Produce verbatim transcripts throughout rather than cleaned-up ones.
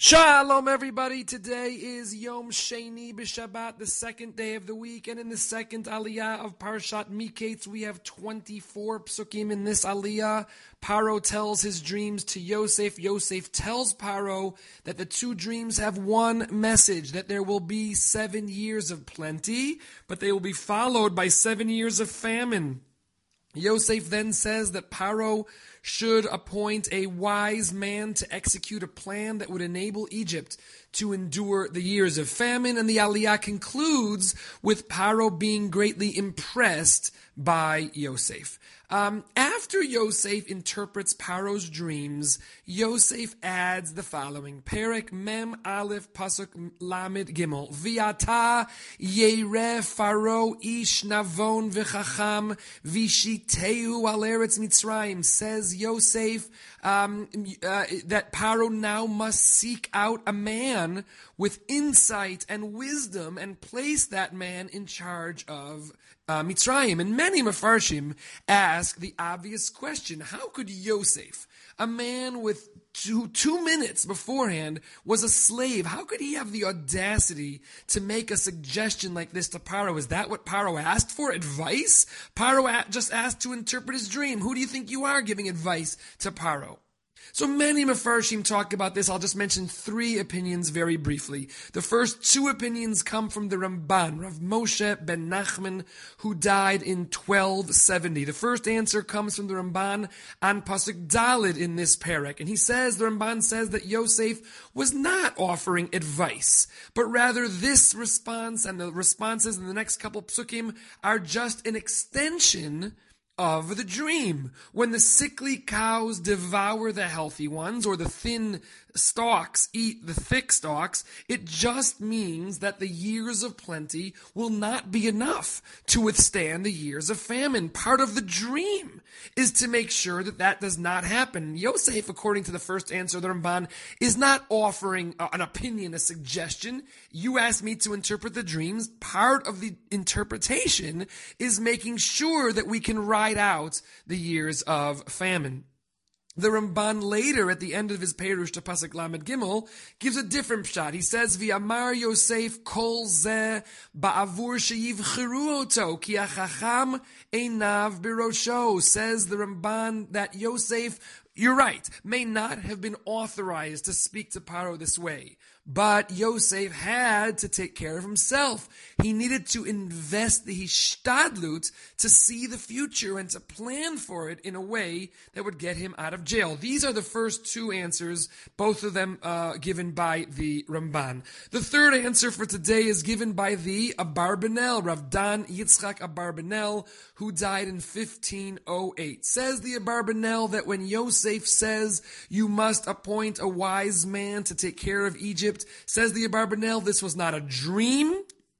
Shalom, everybody. Today is Yom Sheni B'Shabbat, the second day of the week, and in the second aliyah of Parshat Miketz, we have twenty-four psukim in this aliyah. Paro tells his dreams to Yosef. Yosef tells Paro that the two dreams have one message, that there will be seven years of plenty, but they will be followed by seven years of famine. Yosef then says that Paro should appoint a wise man to execute a plan that would enable Egypt to endure the years of famine, and the aliyah concludes with Paro being greatly impressed by Yosef. Um, after Yosef interprets Paro's dreams, Yosef adds the following: Perek Mem Aleph Pasuk Lamed Gimel Viata Yereh Faro Ish Navon V'Chacham Vishiteu Al Eretz Mitzrayim. Says Yosef um, uh, that Paro now must seek out a man with insight and wisdom and place that man in charge of Uh, Mitzrayim. And many Mefarshim ask the obvious question: how could Yosef, a man with two, two minutes beforehand was a slave, how could he have the audacity to make a suggestion like this to Paro? Is that what Paro asked for? Advice? Paro a- just asked to interpret his dream. Who do you think you are giving advice to Paro? So many Mefarshim talk about this. I'll just mention three opinions very briefly. The first two opinions come from the Ramban, Rav Moshe ben Nachman, who died in twelve seventy. The first answer comes from the Ramban on Pasuk Daled in this parak. And he says, the Ramban says that Yosef was not offering advice, but rather this response and the responses in the next couple psukim are just an extension of the dream. When the sickly cows devour the healthy ones, or the thin stalks eat the thick stalks, it just means that the years of plenty will not be enough to withstand the years of famine. Part of the dream is to make sure that that does not happen. Yosef, according to the first answer of the Ramban, is not offering an opinion, a suggestion. You asked me to interpret the dreams. Part of the interpretation is making sure that we can ride out the years of famine. The Ramban later, at the end of his Perush to Pasuk Lamed Gimel, gives a different pshat. He says, "V'amar Yosef kol zeh ba'avur sheyivcheru oto, ki hachacham einav birosho." Says the Ramban that Yosef, you're right, may not have been authorized to speak to Paro this way. But Yosef had to take care of himself. He needed to invest the hishtadlut to see the future and to plan for it in a way that would get him out of jail. These are the first two answers, both of them uh, given by the Ramban. The third answer for today is given by the Abarbanel, Rav Dan Yitzchak Abarbanel, who died in fifteen oh eight. Says the Abarbanel that when Yosef says you must appoint a wise man to take care of Egypt, says the Abarbanel, this was not a dream,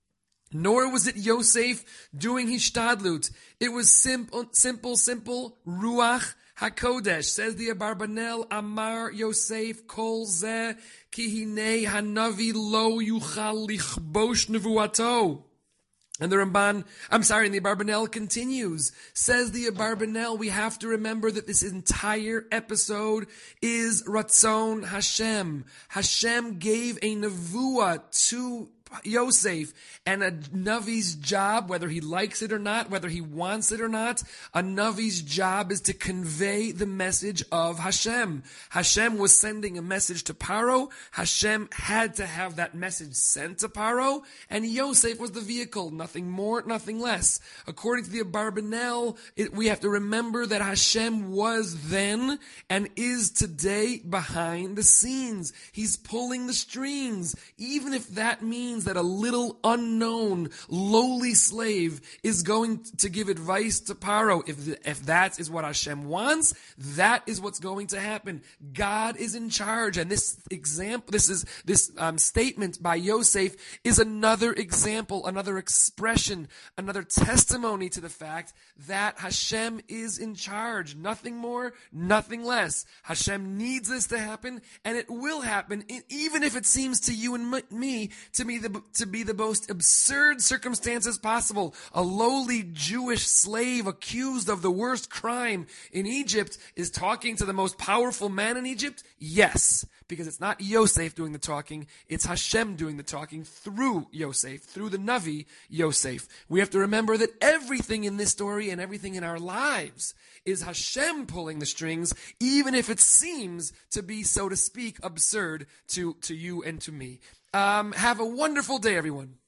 nor was it Yosef doing hishtadlut. It was simple, simple, simple Ruach HaKodesh. Says the Abarbanel, Amar Yosef kol zeh ki hinei hanavi lo yuchal lichbosh nevuato. And the Ramban, I'm sorry, and the Abarbanel continues. Says the Abarbanel, we have to remember that this entire episode is Ratzon Hashem. Hashem gave a nevuah to Yosef, and a Navi's job, whether he likes it or not, whether he wants it or not, a Navi's job is to convey the message of Hashem. Hashem was sending a message to Paro. Hashem had to have that message sent to Paro, and Yosef was the vehicle, nothing more, nothing less. According to the Abarbanel, it, we have to remember that Hashem was then and is today behind the scenes. He's pulling the strings, even if that means that a little unknown, lowly slave is going to give advice to Paro. If, if that is what Hashem wants, that is what's going to happen. God is in charge. And this example, this is, this um, statement by Yosef is another example, another expression, another testimony to the fact that Hashem is in charge. Nothing more, nothing less. Hashem needs this to happen, and it will happen, even if it seems to you and me to be the to be the most absurd circumstances possible. A lowly Jewish slave accused of the worst crime in Egypt is talking to the most powerful man in Egypt? Yes. because it's not Yosef doing the talking, it's Hashem doing the talking through Yosef, through the Navi Yosef. We have to remember that everything in this story and everything in our lives is Hashem pulling the strings, even if it seems to be, so to speak, absurd to, to you and to me. Um, have a wonderful day, everyone.